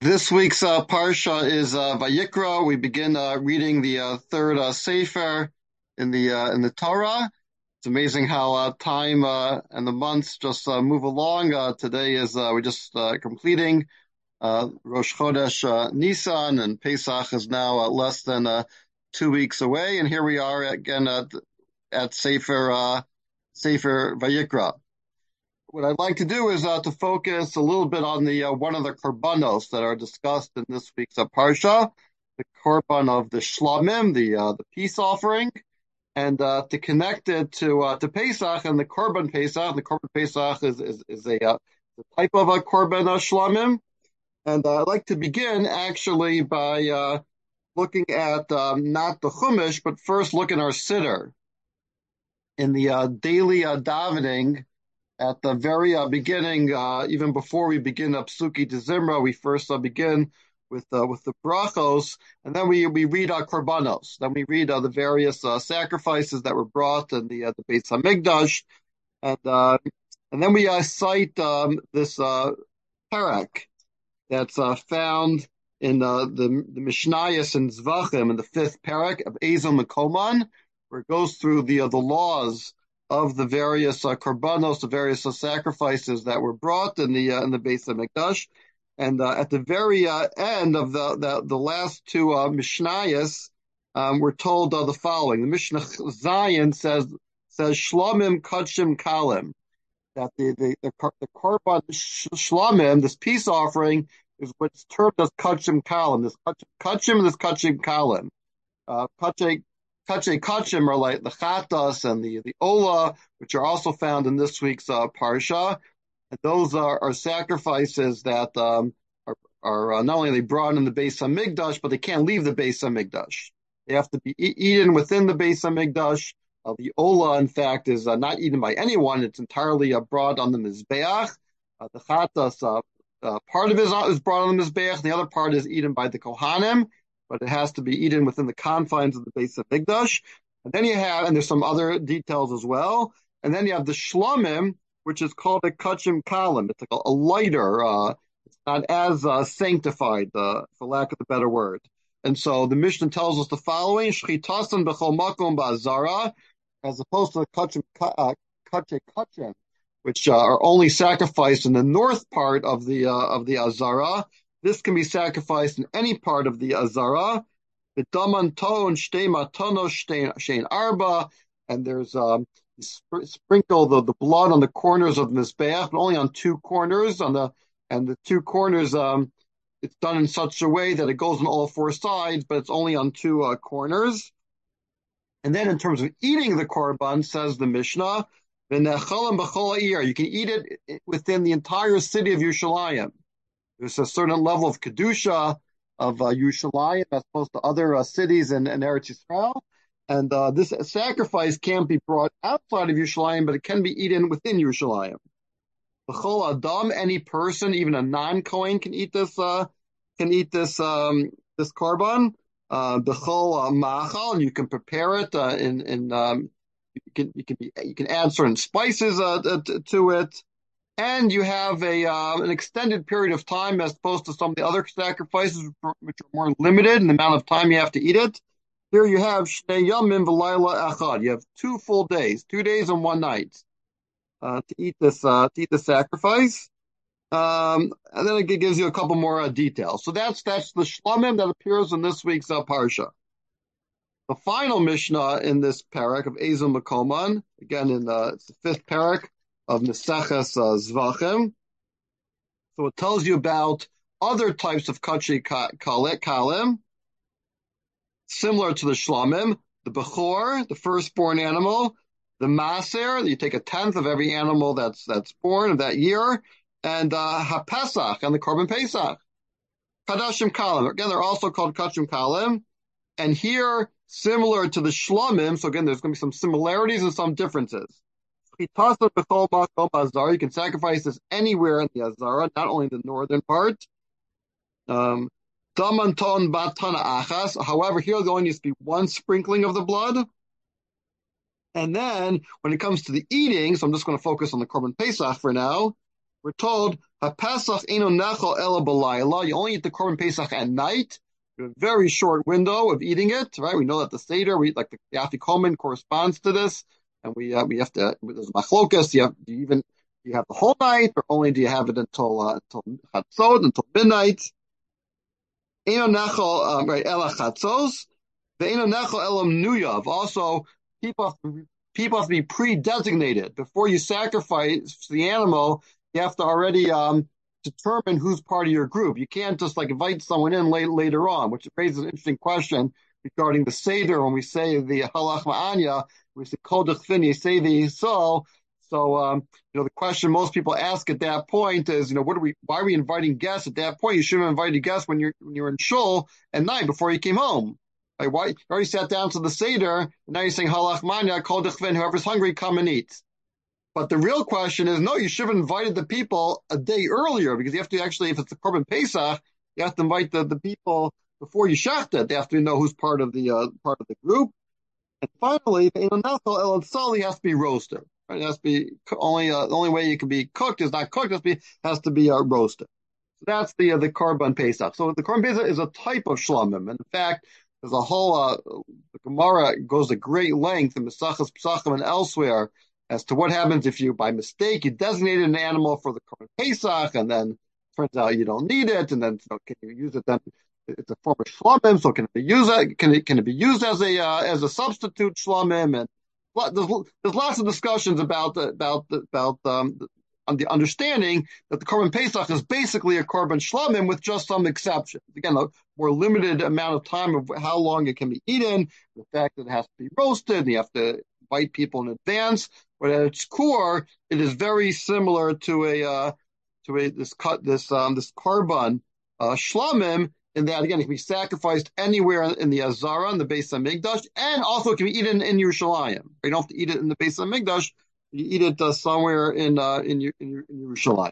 This week's parsha is Vayikra. We begin reading the third sefer in the Torah. It's amazing how time and the months just move along. Today is we're just completing Rosh Chodesh Nisan, and Pesach is now less than 2 weeks away. And here we are again at Sefer Vayikra. What I'd like to do is to focus a little bit on the one of the korbanos that are discussed in this week's parsha, the korban of the shlamim, the peace offering, and to connect it to Pesach and the korban Pesach. The korban Pesach is a type of a korban shlamim, and I'd like to begin actually by looking at not the chumash, but first look at our siddur in the daily davening. At the very beginning, even before we begin Psuki de Zimra, we first begin with the brachos, and then we read our korbanos. Then we read the various sacrifices that were brought in the Beis Hamikdash, and then we cite this parak that's found in the Mishnayos and Zvachim in the fifth parak of Ezel Mekoman, where it goes through the laws of the various korbanos, the various sacrifices that were brought in the Beis Hamikdash, and at the very end of the last two Mishnayos, we're told the following. The Mishnah Zion says Shlomim Kachim Kalim, that the korban Shlomim, this peace offering, is what's termed as Kachim Kalim. This Kachim and this Kachim Kalim. Kachim are like the chatas and the ola, which are also found in this week's parsha. And those are sacrifices that are not only they brought in the Beis Hamikdash, but they can't leave the Beis Hamikdash. They have to be eaten within the Beis Hamikdash. The ola, in fact, is not eaten by anyone. It's entirely brought on the mizbeach. The chatas, part of it is brought on the mizbeach. The other part is eaten by the kohanim, but it has to be eaten within the confines of the Beis Hamikdash. And then you have, and there's some other details as well. And then you have the shlamim, which is called a kachim kalim. It's like a lighter. It's not as sanctified, for lack of a better word. And so the Mishnah tells us the following: shchitasan b'chol makom ba'azara, as opposed to the kachim, which are only sacrificed in the north part of the azara. This can be sacrificed in any part of the azara. And there's sprinkle the blood on the corners of the mizbeach, but only on two corners. And the two corners, it's done in such a way that it goes on all four sides, but it's only on two corners. And then in terms of eating the korban, says the Mishnah, you can eat it within the entire city of Yerushalayim. There's a certain level of kedusha of Yerushalayim as opposed to other cities in Eretz Yisrael. And this sacrifice can't be brought outside of Yerushalayim, but it can be eaten within Yerushalayim. B'chol adam, any person, even a non-Kohen, can eat this korban. B'chol machal, and you can prepare it you can add certain spices to it. And you have an extended period of time as opposed to some of the other sacrifices, which are more limited in the amount of time you have to eat it. Here you have Shnei Yamim V'Layla Echad. You have 2 full days, 2 days and 1 night, to eat this sacrifice. And then it gives you a couple more details. So that's the shlamim that appears in this week's parsha. The final Mishnah in this parak of Ezel Mekoman, again it's the 5th parak of Meseches Zvachim. So it tells you about other types of kachi kalim, similar to the shlamim, the bechor, the firstborn animal, the maser, you take a tenth of every animal that's born of that year, and hapesach, and the korban pesach. Kadashim kalim, again, they're also called kachim kalim, and here, similar to the shlamim, so again, there's going to be some similarities and some differences. You can sacrifice this anywhere in the Azara, not only the northern part. However, here there only needs to be 1 sprinkling of the blood. And then when it comes to the eating, so I'm just going to focus on the Korban Pesach for now. We're told, HaPesach eino nechal ela b'layla. You only eat the Korban Pesach at night. A very short window of eating it, right? We know that the Seder, the Afikomen corresponds to this, and we have to. There's machlokas. Do you have the whole night, or only do you have it until Chatzot, until midnight? Eino nechal, right? Ela Chatzos. The eino nechal ela nuyav. Also, people people have to be pre-designated before you sacrifice the animal. You have to already determine who's part of your group. You can't just like invite someone in later on, which raises an interesting question regarding the Seder. When we say the halach ma'anya, we say kol dechvin, say the so. So, the question most people ask at that point is, why are we inviting guests at that point? You shouldn't have invited guests when you're in shul at night before you came home. Like, why? You already sat down to the Seder, and now you're saying halach ma'anya, kol dechvin, whoever's hungry, come and eat. But the real question is, no, you should have invited the people a day earlier, because you have to actually, if it's the Korban Pesach, you have to invite the people before you shacht it. They have to know who's part of the group. And finally, the Einonachal El Tzali has to be roasted. Right? It has to be the only way it can be cooked is not cooked. Has to be roasted. So that's the Korban Pesach. So the Korban Pesach is a type of shlamim, and in fact, there's a whole the Gemara goes to great length in Mesachas Pesachim and elsewhere as to what happens if you, by mistake, you designated an animal for the Korban Pesach, and then turns out you don't need it, and then can you use it then? It's a form of shlamim, so can it be used? Can it be used as a substitute shlamim? And there's lots of discussions about the understanding that the Korban Pesach is basically a Korban shlamim with just some exceptions. Again, a more limited amount of time of how long it can be eaten, the fact that it has to be roasted, and you have to invite people in advance. But at its core, it is very similar to this Korban shlamim, in that, again, it can be sacrificed anywhere in the Azara, in the Beis Hamikdash, and also it can be eaten in Yerushalayim. You don't have to eat it in the Beis Hamikdash; you eat it somewhere in Yerushalayim.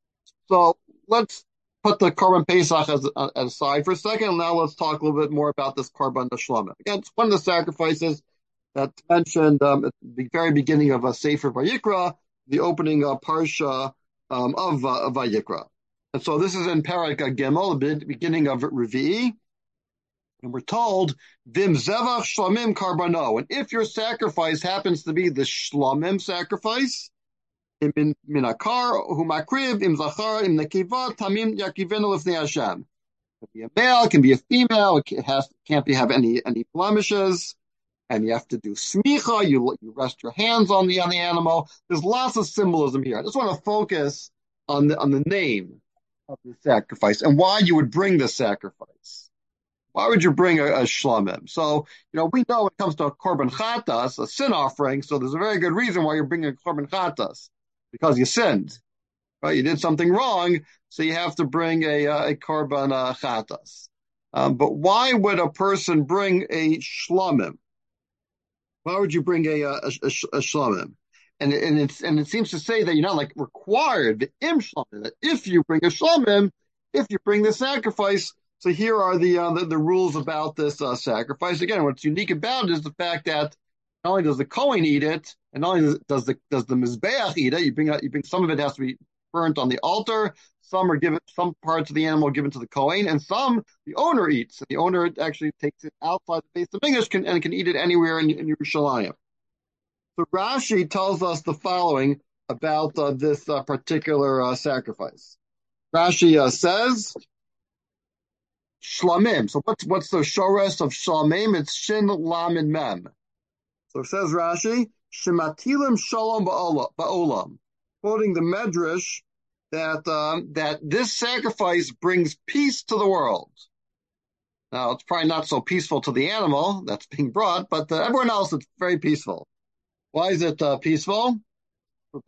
So let's put the Korban Pesach aside for a second, and now let's talk a little bit more about this Korban Shlamim. Again, it's one of the sacrifices that's mentioned at the very beginning of Sefer Vayikra, the opening parsha of Vayikra. And so this is in Parak Gimel, the beginning of Revi'i, and we're told, Vim Zevach Shlamim Karbano. And if your sacrifice happens to be the Shlamim sacrifice, Min Akar, Humakriv, Im Zachar, Im Nekiva, Tamim Yakivenu Lifnei Hashem. It can be a male, it can be a female, can't have any blemishes, and you have to do smicha, you rest your hands on the animal. There's lots of symbolism here. I just want to focus on the name of the sacrifice and why you would bring the sacrifice. Why would you bring a shlamim? So, we know when it comes to a korban chatas, a sin offering, so there's a very good reason why you're bringing a korban chatas, because you sinned, right? You did something wrong, so you have to bring a korban chatas. But why would a person bring a shlamim? Why would you bring a shlamim? And it seems to say that you're not required the im shlamim, that if you bring a shlamim, if you bring the sacrifice. So here are the rules about this sacrifice. Again, what's unique about it is the fact that not only does the Kohen eat it, and not only does the Mizbeach eat it, you bring some of it has to be burnt on the altar. Some parts of the animal are given to the Kohen, and some the owner eats. The owner actually takes it outside the base of English and can eat it anywhere in Yerushalayim. So Rashi tells us the following about this particular sacrifice. Rashi says, Shlamim. So what's the shores of Shlamim? It's Shin Lam and Mem. So it says Rashi, Shematilim Shalom Ba'olam, quoting the Medrash that this sacrifice brings peace to the world. Now, it's probably not so peaceful to the animal that's being brought, but everyone else, it's very peaceful. Why is it peaceful? So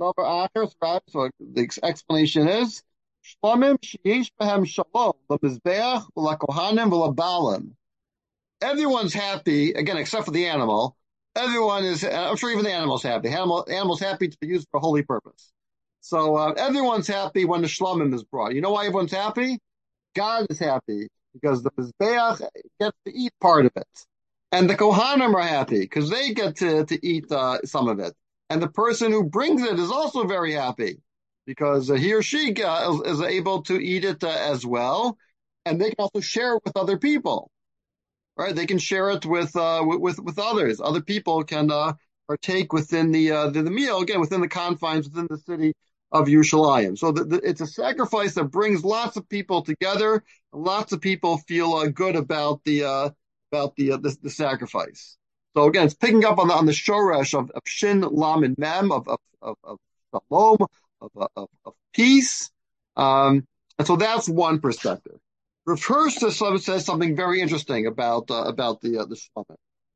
the explanation is, Shlamim sheyesh behem shalom l'mizbeach v'lakohanim v'labalim. Everyone's happy, again, except for the animal. Everyone is, I'm sure even the animal's happy. Animal's happy to be used for a holy purpose. So everyone's happy when the shlamim is brought. You know why everyone's happy? God is happy because the mizbeach gets to eat part of it. And the kohanim are happy because they get to eat some of it. And the person who brings it is also very happy because he or she is able to eat it as well, and they can also share it with other people, right? They can share it with others. Other people can partake within the meal, again within the confines within the city of Yerushalayim. So it's a sacrifice that brings lots of people together. Lots of people feel good about the sacrifice. So again, it's picking up on the shoresh of shin lam and mem of shalom of peace, and so that's one perspective. Rav Hirsch says something very interesting about the shlamim.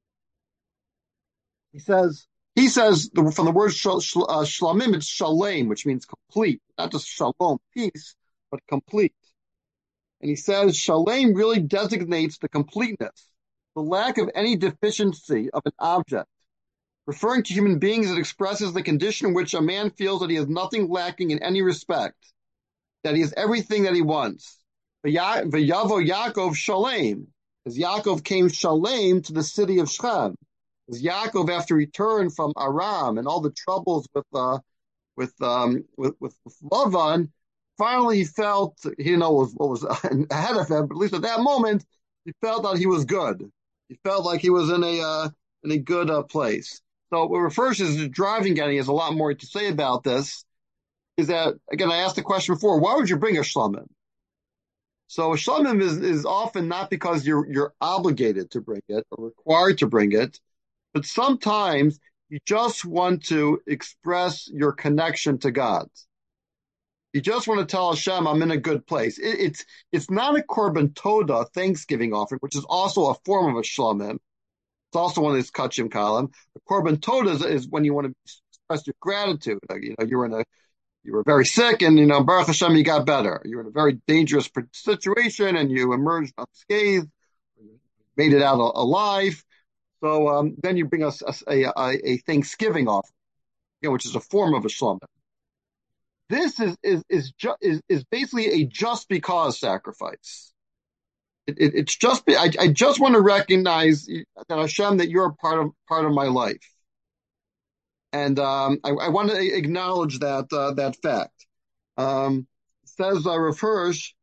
He says from the word shlamim, it's shalem, which means complete, not just shalom, peace, but complete. And he says shalem really designates the completeness, the lack of any deficiency of an object. Referring to human beings, it expresses the condition in which a man feels that he has nothing lacking in any respect, that he has everything that he wants. V'yavo Yaakov shalem, as Yaakov came shalem to the city of Shechem. As Yaakov, after return from Aram and all the troubles with Lavan, finally he felt, he didn't know what was ahead of him, but at least at that moment he felt that he was good. He felt like he was in a good place. So what refers to as driving at, he has a lot more to say about this. Is that, again, I asked the question before, why would you bring a shlamim? So a shlamim is often not because you're obligated to bring it or required to bring it, but sometimes you just want to express your connection to God. You just want to tell Hashem, I'm in a good place. It's not a korban toda, Thanksgiving offering, which is also a form of a shlamim. It's also one of these kachim kalam. The korban toda is when you want to express your gratitude. You were very sick, and Baruch Hashem, you got better. You were in a very dangerous situation, and you emerged unscathed, made it out alive. So then you bring us a Thanksgiving offering, which is a form of a shlamim. This is basically a just because sacrifice. It's just I just want to recognize that Hashem, that you're a part of my life. And I want to acknowledge that fact. Says Rav Hirsch,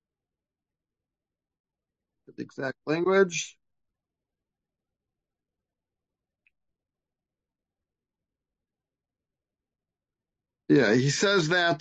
the exact language. Yeah, he says that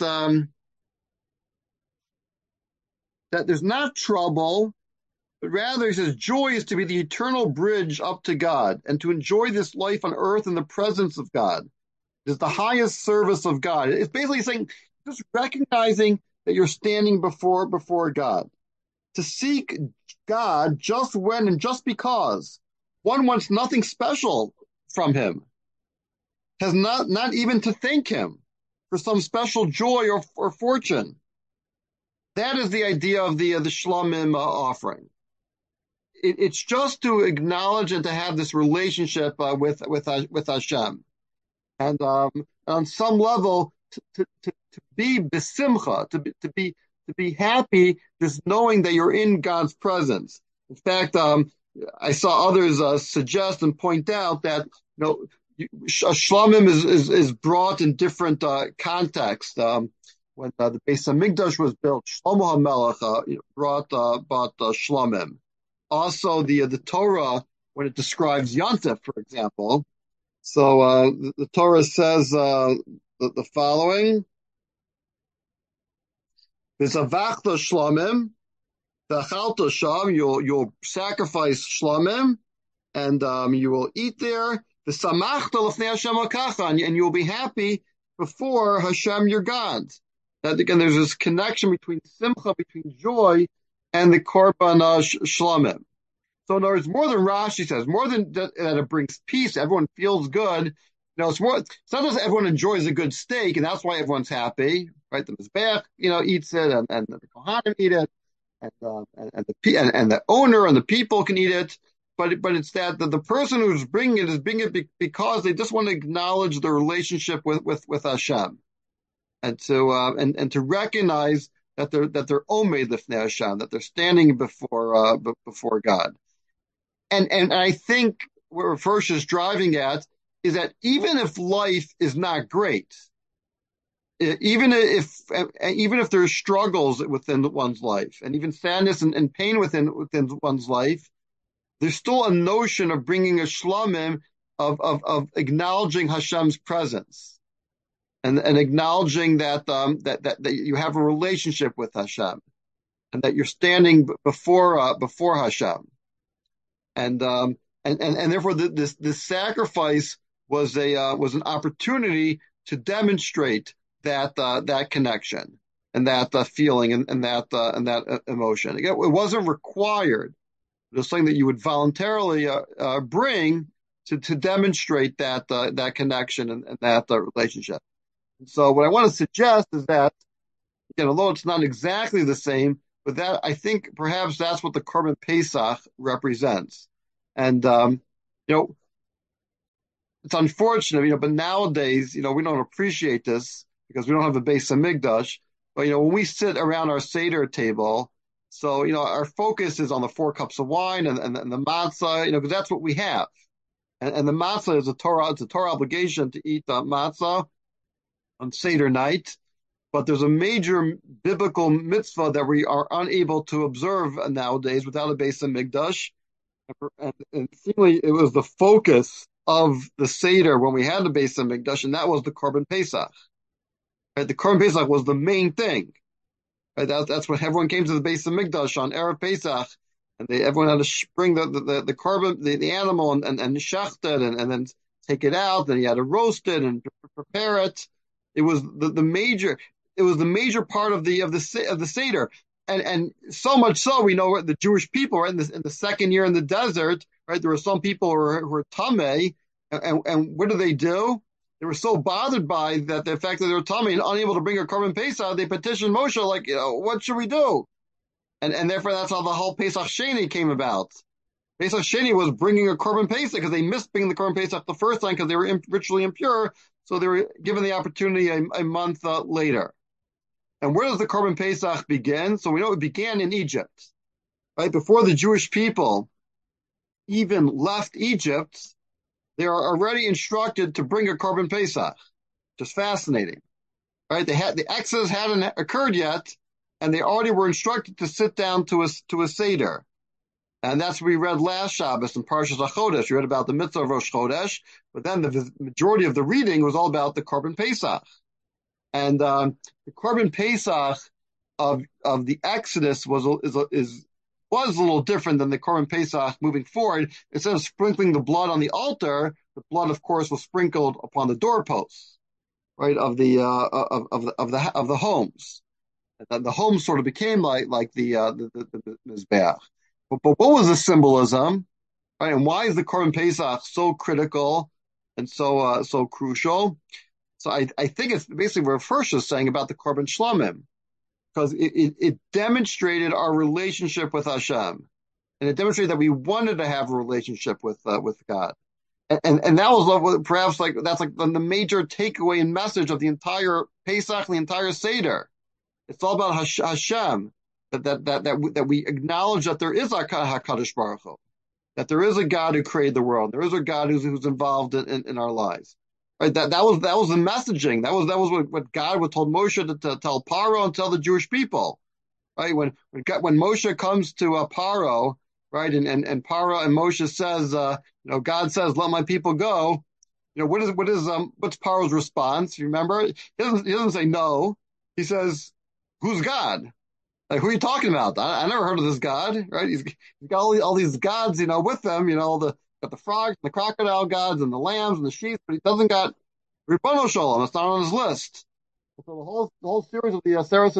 there's not trouble, but rather he says joy is to be the eternal bridge up to God and to enjoy this life on earth in the presence of God. It is the highest service of God. It's basically saying just recognizing that you're standing before God. To seek God just when and just because one wants nothing special from him, has not even to thank him for some special joy or fortune. That is the idea of the shlamim offering. It's just to acknowledge and to have this relationship with Hashem, and on some level to be besimcha, to be happy, just knowing that you're in God's presence. In fact, I saw others suggest and point out that shlamim is brought in different contexts. When the Beis Hamikdash was built, Shlomo HaMelech brought shlamim. Also, the Torah, when it describes Yontif, for example. So the Torah says the following: "V'zavachta shlamim, v'achalta sham." You'll sacrifice shlamim, and you will eat there. V'samachta l'fnei Hashem hakacha, and you'll be happy before Hashem your God. That again, there's this connection between simcha, between joy, and the korban shlamim. So in other words, more than Rashi says, more than that it brings peace, everyone feels good. It's more. Sometimes everyone enjoys a good steak, and that's why everyone's happy, right? The mizbeach, eats it, and the kohanim eat it, and the owner and the people can eat it. But it's that the person who's bringing it is bringing it because they just want to acknowledge the relationship with Hashem, and to recognize that they're omed lifnei Hashem, that they're standing before God. And I think what Rav Hirsch is driving at is that even if life is not great, even if there's struggles within one's life, and even sadness and pain within one's life, there's still a notion of bringing a shlamim of acknowledging Hashem's presence and acknowledging that you have a relationship with Hashem and that you're standing before Hashem, and therefore this sacrifice was an opportunity to demonstrate that connection and that feeling and that emotion. Again, it wasn't required. It was something that you would voluntarily bring to demonstrate that connection and that relationship. And so, what I want to suggest is that, again, although it's not exactly the same, but that I think perhaps that's what the Korban Pesach represents. And it's unfortunate, but nowadays, we don't appreciate this because we don't have a Beis Hamikdash. But when we sit around our Seder table, so our focus is on the 4 cups of wine and the matzah, because that's what we have. And the matzah is it's a Torah obligation to eat matzah on Seder night. But there's a major biblical mitzvah that we are unable to observe nowadays without a Beis Hamikdash. And seemingly it was the focus of the Seder when we had the Beis Hamikdash, and that was the Korban Pesach. Right? The Korban Pesach was the main thing. Right? That's when everyone came to the Beis Hamikdash on Erev Pesach, and everyone had to bring the korban, the animal, and shecht it, and then take it out. Then you had to roast it and prepare it. It was the major. It was the major part of the Seder. And so much so, we know the Jewish people, right, in the second year in the desert, right, there were some people who were tamei, and what do? They were so bothered by the fact that they were tamei and unable to bring a Korban Pesach, they petitioned Moshe, like, what should we do? And therefore, that's how the whole Pesach Sheni came about. Pesach Sheni was bringing a Korban Pesach because they missed bringing the Korban Pesach the first time because they were ritually impure, so they were given the opportunity a month later. And where does the Korban Pesach begin? So we know it began in Egypt, right? Before the Jewish people even left Egypt, they are already instructed to bring a Korban Pesach. Just fascinating, right? The Exodus hadn't occurred yet, and they already were instructed to sit down to a Seder. And that's what we read last Shabbos in Parshas HaChodesh. We read about the mitzvah of Rosh Chodesh, but then the majority of the reading was all about the Korban Pesach. And the Korban Pesach of the Exodus was a little different than the Korban Pesach moving forward. Instead of sprinkling the blood on the altar, the blood, of course, was sprinkled upon the doorposts, right, of the homes. And the homes sort of became like the Mizbeach. But what was the symbolism, right? And why is the Korban Pesach so critical and so crucial? So I think it's basically what Hirsch is saying about the Korban Shlamim, because it demonstrated our relationship with Hashem, and it demonstrated that we wanted to have a relationship with God, and that was perhaps that's the major takeaway and message of the entire Pesach, the entire Seder. It's all about Hashem, that we acknowledge that there is a HaKadosh Baruch Hu, that there is a God who created the world, there is a God who's involved in our lives. Right, that was the messaging. That was what God told Moshe to tell Paro and tell the Jewish people. Right, when Moshe comes to Paro, right, and Paro and Moshe says, God says, "Let my people go." What's Paro's response? You remember? He doesn't say no. He says, "Who's God? Like, who are you talking about? I never heard of this God." Right? He's got all these gods, with them. Got the frogs, and the crocodile gods, and the lambs and the sheep, but he doesn't got Ribbono Shalom. It's not on his list. So the whole series of the Aseret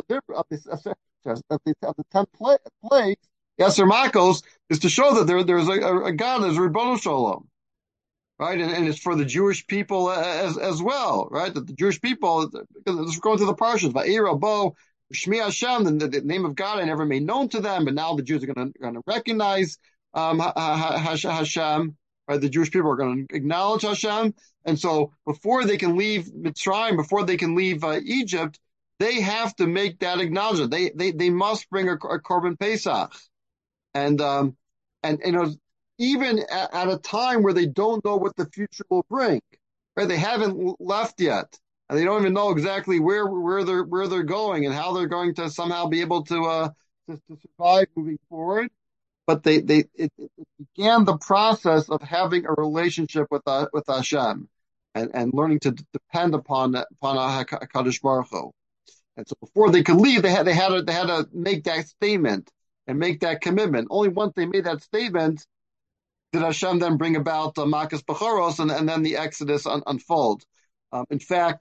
of the 10 plagues, Yasser Makos, is to show that there's a God as Ribbono Shalom, right? And it's for the Jewish people as well, right? That the Jewish people, because it's going through the parshas, Va'ira Bo Shmi Hashem, the name of God I never made known to them, but now the Jews are going to recognize Hashem, right? The Jewish people are going to acknowledge Hashem. And so before they can leave Mitzrayim, before they can leave Egypt, they have to make that acknowledgement. They must bring a Korban Pesach. And even at a time where they don't know what the future will bring, right? They haven't left yet. and they don't even know exactly where they're going and how they're going to somehow be able to survive moving forward. But it began the process of having a relationship with Hashem, and learning to depend upon Hakadosh Baruch Hu. And so before they could leave, they had to make that statement and make that commitment. Only once they made that statement did Hashem then bring about Makas Bechoros, and then the Exodus unfold. In fact,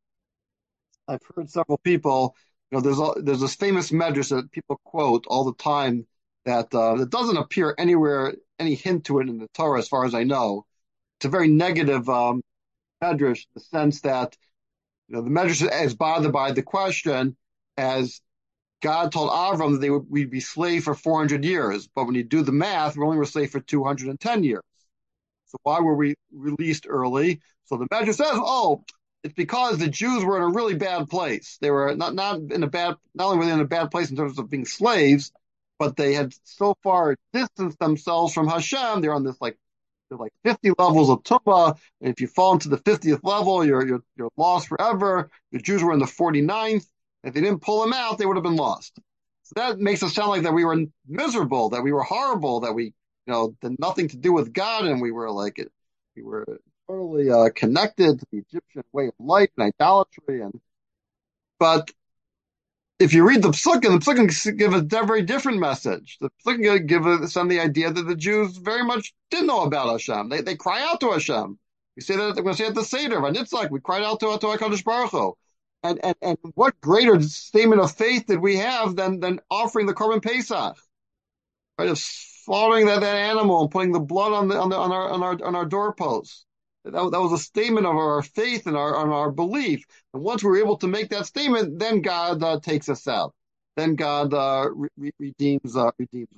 I've heard several people, there's this famous medrash that people quote all the time that doesn't appear anywhere, any hint to it in the Torah, as far as I know. It's a very negative medrash, in the sense that the medrash is bothered by the question, as God told Avram that we'd be slave for 400 years, but when you do the math, we only were slave for 210 years. So why were we released early? So the medrash says, oh, it's because the Jews were in a really bad place. They were not only were they in a bad place in terms of being slaves, but they had so far distanced themselves from Hashem. They're on this they're like 50 levels of Tumah, and if you fall into the 50th level, you're lost forever. The Jews were in the 49th. If they didn't pull them out, they would have been lost. So that makes us sound like that we were miserable, that we were horrible, that we had nothing to do with God, and we were totally connected to the Egyptian way of life and idolatry. But if you read the Psukim give a very different message. The Psukim send the idea that the Jews very much did know about Hashem. They cry out to Hashem. We say that, we're going to say at the Seder, and it's like we cried out to HaKadosh Baruch Hu. And what greater statement of faith did we have than offering the Korban Pesach, right? Of slaughtering that animal and putting the blood on our doorposts. That was a statement of our faith and our belief. And once we were able to make that statement, then God takes us out. Then God redeems us.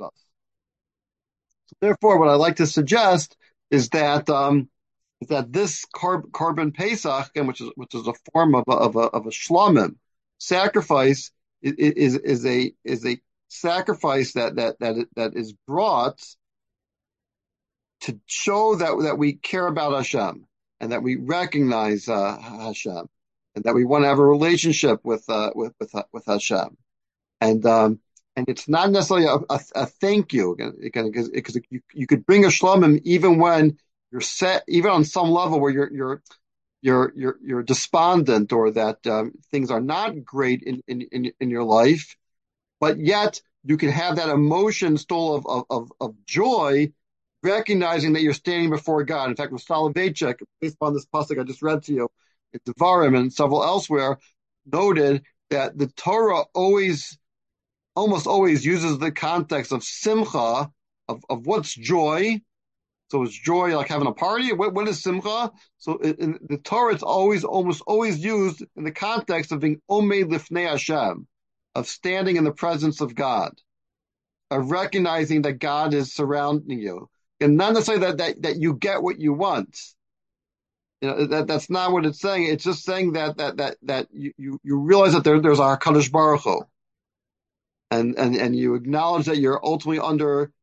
So therefore, what I like to suggest is that this Korban Pesach, which is a form of a shlomim sacrifice, is a sacrifice that is brought to show that we care about Hashem, and that we recognize Hashem, and that we want to have a relationship with Hashem, and it's not necessarily a thank you, because you could bring a shlomim even when you're set, even on some level where you're despondent, or that things are not great in your life, but yet you can have that emotion still of joy, recognizing that you're standing before God. In fact, with Soloveitchik, based upon this pasuk I just read to you, in Devarim and several elsewhere, noted that the Torah almost always uses the context of simcha, of what's joy. So is joy like having a party? What is simcha? So in the Torah, it's almost always used in the context of being omed lifnei Hashem, of standing in the presence of God, of recognizing that God is surrounding you. And not necessarily that you get what you want. That's not what it's saying. It's just saying that you realize that there's our HaKadosh Baruch Hu, and you acknowledge that you're ultimately under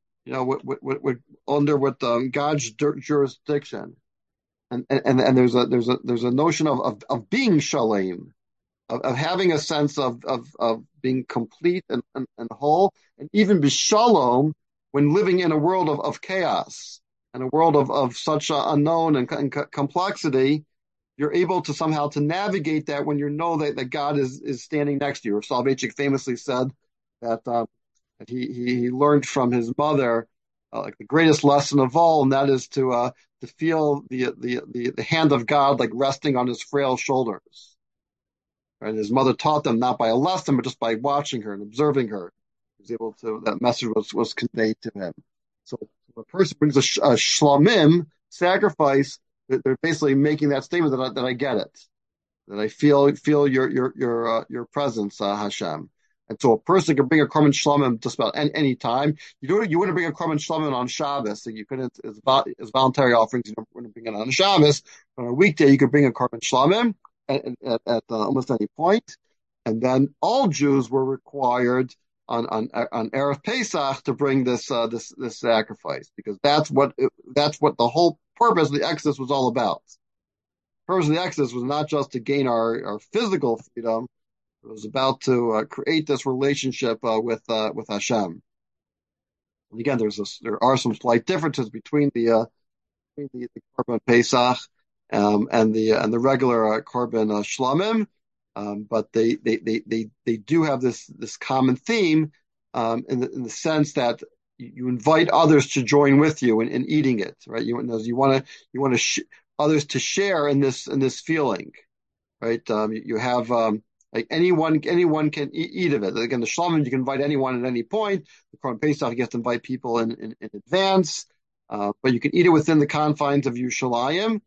God's jurisdiction, and there's a notion of being shalem, of having a sense of being complete and whole, and even bishalom when living in a world of chaos and a world of such unknown and complexity. You're able to somehow to navigate that when you know that God is standing next to you. Soloveitchik famously said that he learned from his mother like the greatest lesson of all, and that is to feel the hand of God like resting on his frail shoulders. Right? His mother taught them not by a lesson, but just by watching her and observing her. He was able to, that message was conveyed to him. So if a person brings a shlamim sacrifice, they're basically making that statement that I get it, that I feel your presence, Hashem. And so a person can bring a korban shlamim just about any time. You wouldn't bring a korban shlamim on Shabbos. So you couldn't, as voluntary offerings, you wouldn't bring it on Shabbos. But on a weekday, you could bring a korban shlamim at almost any point. And then all Jews were required on Erev Pesach to bring this sacrifice, because that's what the whole purpose of the Exodus was all about. purpose of the Exodus was not just to gain our physical freedom. It was about to create this relationship with Hashem. And again, there are some slight differences between the Korban Pesach and the regular Korban Shlamim, but they do have this common theme in the sense that you invite others to join with you in eating it, right? You want to others to share in this feeling, right? You have like anyone can eat of it. Again, the Shlamim you can invite anyone at any point. The Korban Pesach you have to invite people in advance, but you can eat it within the confines of Yerushalayim,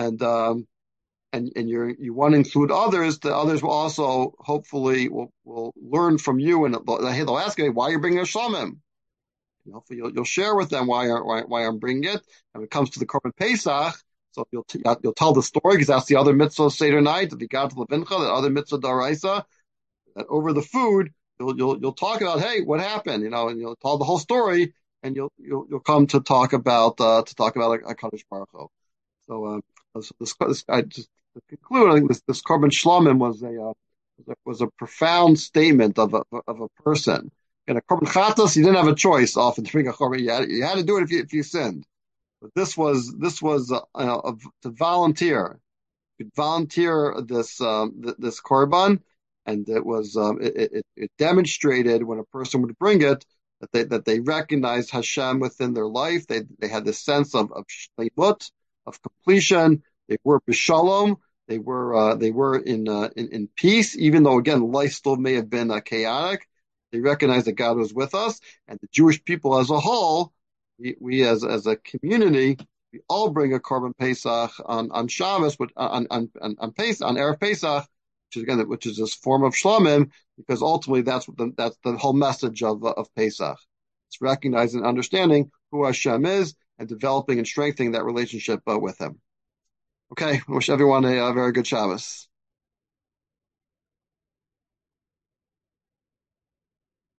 and you want to include others. The others will also hopefully will learn from you, and they'll ask you why you're bringing a Shlamim. Hopefully you'll share with them why I'm bringing it. And when it comes to the Korban Pesach, so you'll tell the story because that's the other mitzvah Seder night, the Vigat Levincha, the other mitzvah Daraisa. That over the food, you'll talk about, hey, what happened, and you'll tell the whole story, and you'll come to talk about HaKadosh Baruch Hu. So this I just to conclude, I think this Korban Shlamim was a profound statement of a person. In a Korban Chatas, you didn't have a choice often to bring a Korban. You had to do it if you sinned. But this was to volunteer. You could volunteer this Korban, and it demonstrated when a person would bring it that they recognized Hashem within their life. They had this sense of shleimut, of completion. They were b'shalom. They were in peace, even though again life still may have been chaotic. They recognized that God was with us, and the Jewish people as a whole, we as a community, we all bring a Korban Pesach on Shabbos, on Erev Pesach, which is this form of Shlamim, because ultimately that's the whole message of Pesach. It's recognizing and understanding who Hashem is and developing and strengthening that relationship with Him. Okay, I wish everyone a very good Shabbos.